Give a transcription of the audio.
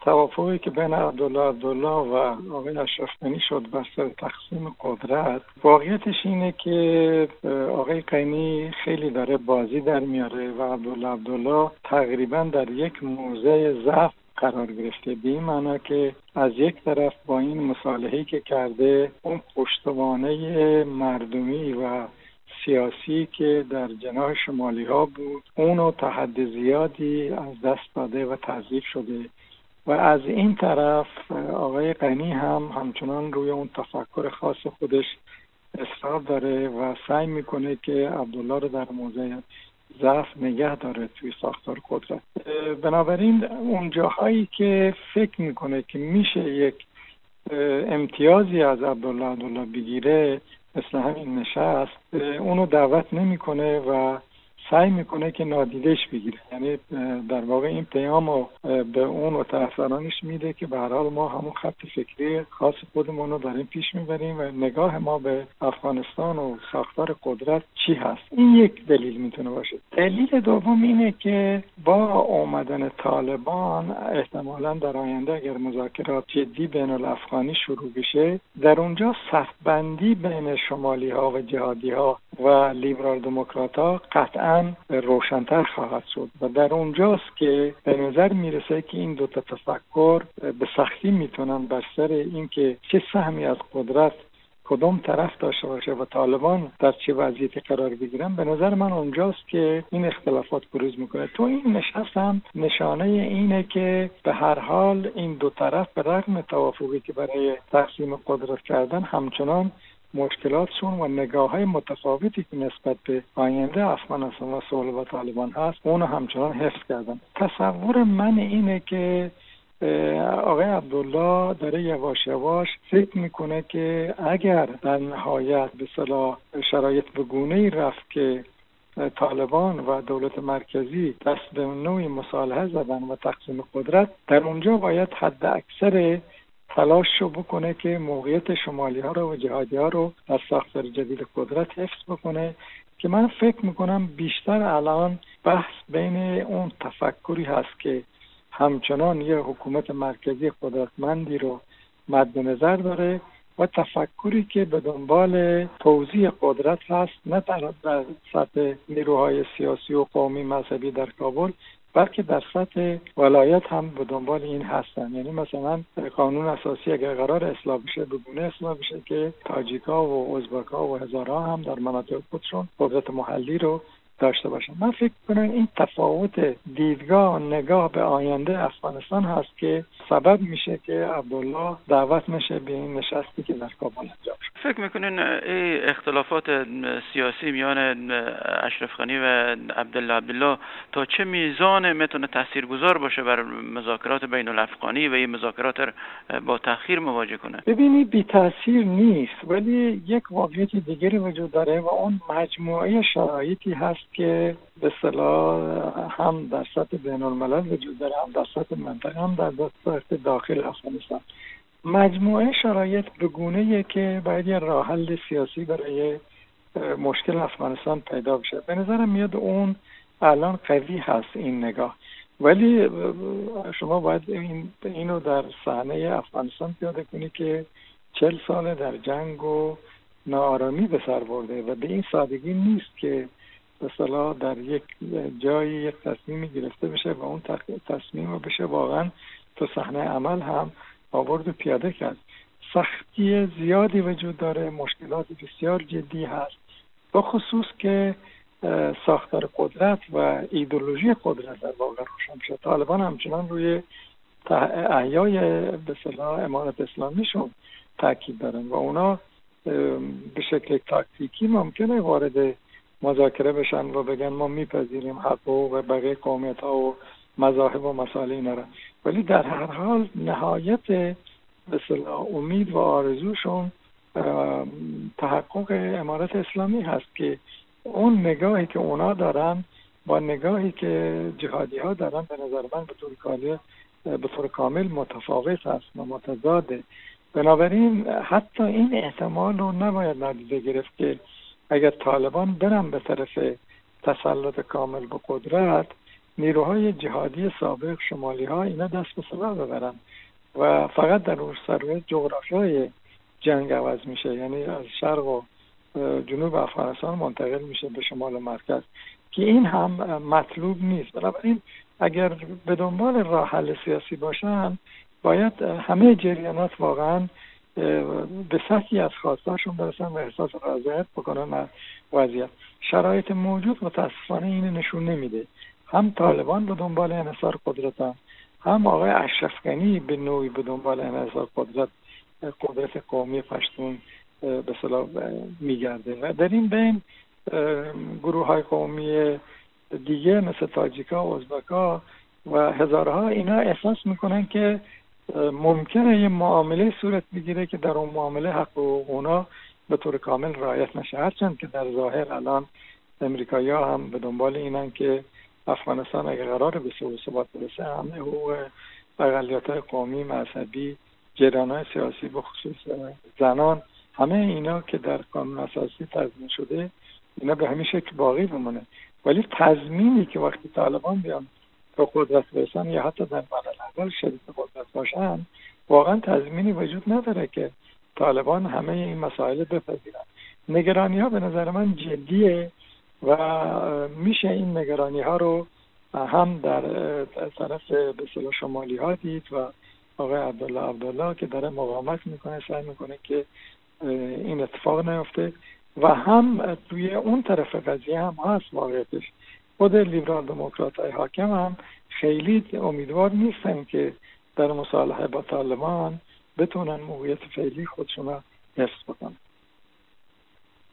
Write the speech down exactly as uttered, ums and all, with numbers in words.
توافقی که بین عبدالله عبدالله و آقای اشرف غنی شد بر سر تقسیم قدرت، واقعیتش اینه که آقای غنی خیلی داره بازی در میاره و عبدالله عبدالله تقریبا در یک موضع ضعف قرار گرفته، به این معنا که از یک طرف با این مصالحه‌ای که کرده اون پشتوانه مردمی و سیاسی که در جناح شمالی ها بود اونو تا حد زیادی از دست داده و تضعیف شده و از این طرف آقای غنی هم همچنان روی اون تفکر خاص خودش اصرار داره و سعی میکنه که عبدالله رو در موضع ضعف نگه داره توی ساختار قدرت. بنابراین اون جاهایی که فکر میکنه که میشه یک امتیازی از عبدالله عبدالله بگیره مثل همین نشست، اونو دعوت نمیکنه و سعی میکنه که نادیدش بگیره. یعنی در واقع این پیامو به اون و طرفدارانش میده که به هر حال ما همون خط فکری خاص خودمون رو داریم پیش میبریم و نگاه ما به افغانستان و ساختار قدرت چی هست. این یک دلیل میتونه باشه. دلیل دوم اینه که با اومدن طالبان احتمالاً در آینده اگر مذاکرات جدی بین الافغانی شروع بشه، در اونجا صف‌بندی بین شمالی ها و جهادی ها و لیبرال دموکرات ها قطعاً روشن‌تر خواهد شد و در اونجاست که به نظر میرسه که این دو تا تفکر به سختی میتونن بر سر این که چه سهمی از قدرت کدوم طرف داشته باشه و طالبان در چه وضعیتی قرار بگیرن. به نظر من اونجاست که این اختلافات بروز میکنه. تو این نشست هم نشانه اینه که به هر حال این دو طرف به رغم توافقی که برای تقسیم قدرت کردن همچنان مشکلاتشون و نگاه‌های متفاوتی که نسبت به آینده افغانستان و صلح با طالبان هست اونو همچنان حفظ کردن. تصور من اینه که آقای عبدالله داره یواش یواش فکر میکنه که اگر در نهایت به اصطلاح شرایط به گونه‌ای رفت که طالبان و دولت مرکزی دست به نوعی مصالحه زدن و تقسیم قدرت، در اونجا باید حد اکثر تلاش رو بکنه که موقعیت شمالی ها رو و جهادی ها رو در ساختار جدید قدرت حفظ بکنه که من فکر میکنم بیشتر الان بحث بین اون تفکری هست که همچنان یه حکومت مرکزی قدرتمندی رو مد نظر داره و تفکری که به دنبال توزیع قدرت هست، نه در سطح نیروهای سیاسی و قومی مذهبی در کابل بلکه در سطح ولایت هم به دنبال این هستن. یعنی مثلا قانون اساسی اگر قرار اصلاح بشه به گونه اصلاح بشه که تاجیک‌ها و ازبک‌ها و هزارها هم در مناطق خودشون قدرت محلی رو داشته باشن. من فکر کنم این تفاوت دیدگاه و نگاه به آینده افغانستان هست که سبب میشه که عبدالله دعوت میشه به این نشستی که در کابل انجام شد. فکر میکنین این اختلافات سیاسی میان اشرف غنی و عبدالله عبدالله تا چه میزان میتونه تاثیرگذار باشه بر مذاکرات بین الافغانی و این مذاکرات با تأخیر مواجه کنه؟ ببینید بی تاثیر نیست، ولی یک واقعیت دیگری وجود داره و اون مجموعه شرایطی هست که به اصطلاح هم در سطح بین الملل وجود داره، هم در سطح منطقه، هم در سطح داخل افغانستان. مجموعه شرایط به گونه‌ایه که باید یه راه حل سیاسی برای مشکل افغانستان پیدا بشه. به نظرم میاد اون الان قوی هست این نگاه، ولی شما باید این اینو در صحنه افغانستان پیاده کنی که چهل سال در جنگ و ناآرامی به سر برده و به این سادگی نیست که به اصطلاح در یک جایی یک تصمیمی گرفته بشه و اون تصمیم رو بشه واقعا تو صحنه عمل هم آورد و پیاده کرد. سختی زیادی وجود داره، مشکلات بسیار جدی هست، به خصوص که ساختار قدرت و ایدئولوژی قدرت در واقع روشن شد. طالبان همچنان روی احیای به اصطلاح امارت اسلامیشون تاکید دارن و اونا به شکل تاکتیکی ممکنه وارد مذاکره بشن و بگن ما میپذیریم حق و بقیه قومیت ها و مذاهب و مسائل اینا را، ولی در هر حال نهایت به اصطلاح امید و آرزوشون تحقق امارت اسلامی هست که اون نگاهی که اونا دارن با نگاهی که جهادی ها دارن به نظر من به طور کامل به طور کامل متفاوت هست و متضاده. بنابراین حتی این احتمال رو نباید نادیده گرفت که اگر طالبان برن به طرف تسلط کامل به قدرت نیروهای جهادی سابق شمالی ها اینا دست به سلاح ببرن و فقط در اون سر جغرافیای جنگ عوض میشه، یعنی از شرق و جنوب افغانستان منتقل میشه به شمال و مرکز، که این هم مطلوب نیست. بنابراین اگر به دنبال راه حل سیاسی باشن باید همه جریانات واقعا به سطحی از خواستاشون برسن و احساس رضایت بکنن از وضعیت. شرایط موجود متاسفانه اینو نشون نمیده. هم طالبان به دنبال انحصار قدرتن، هم آقای اشرف غنی به نوعی به دنبال انحصار قدرت قدرت قومی پشتون به اصطلاح میگرده و در این بین گروه های قومی دیگه مثل تاجیکا و ازبکا و هزارها اینا احساس میکنن که ممکنه یه معامله صورت بگیره که در اون معامله حق و اونا به طور کامل رعایت نشه، هرچند که در ظاهر الان امریکایی ها هم به دنبال اینن که افغانستان اگه قراره به صلح و ثبات برسه همه حقوق اقلیت‌های قومی، مذهبی، جریان‌های سیاسی به خصوص زنان، همه اینا که در قانون اساسی تضمین شده اینا به همین شکل باقی بمونه. ولی تضمینی که وقتی طالبان بیان به قدرت برسن یا حتی در مرحله اول شریک قدرت باشن، واقعا تضمینی وجود نداره که طالبان همه این مسائل بپذیرن. نگرانی ها به نظر من جدیه و میشه این نگرانی ها رو هم در طرف به اصطلاح شمالی ها دید و آقای عبدالله عبدالله که داره مقاومت میکنه، سعی میکنه که این اتفاق نیفته، و هم توی اون طرف قضیه هم هست واقعیتش خود لیبرال دموکرات های حاکم هم خیلی امیدوار نیستن که در مصالحه با طالبان بتونن موقعیت فعلی خودشون رو حفظ بکنن.